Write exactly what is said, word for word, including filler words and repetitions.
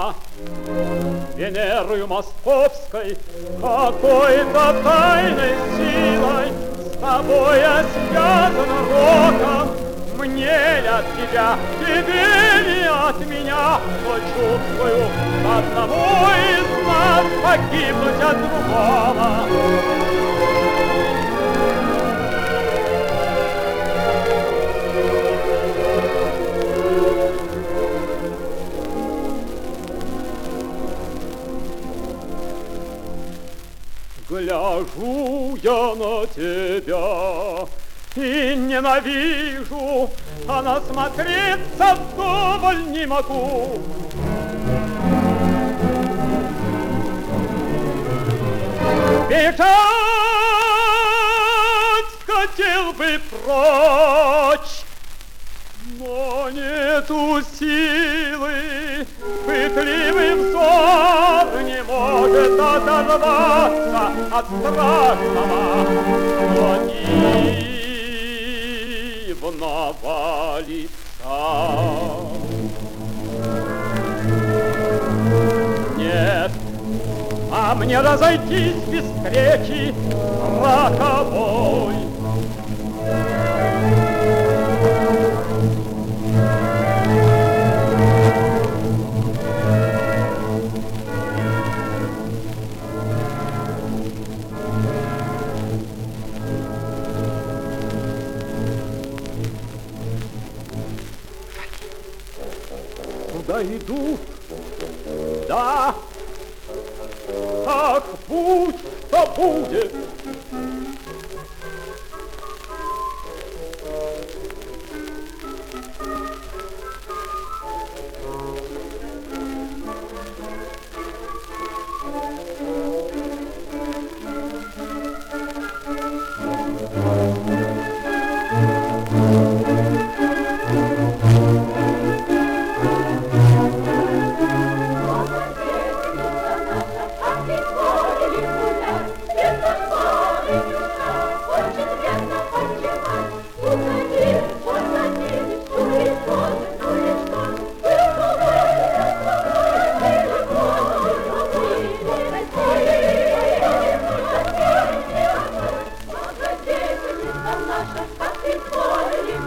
меня Венерою московской, какой-то тайной силой с тобой я связан роком. Мне ли от тебя, тебе ли от меня, но чувствую, одному из нас погибнуть от другого. Гляжу я на тебя и ненавижу, а насмотреться вдоволь не могу. Бежать хотел бы прочь, но нету силы, пытливый взор не может оторваться от страшного гневного лица. Нет, а мне разойтись без встречи роковой. Куда идут? Да, как будь, то будет. Наша, как ты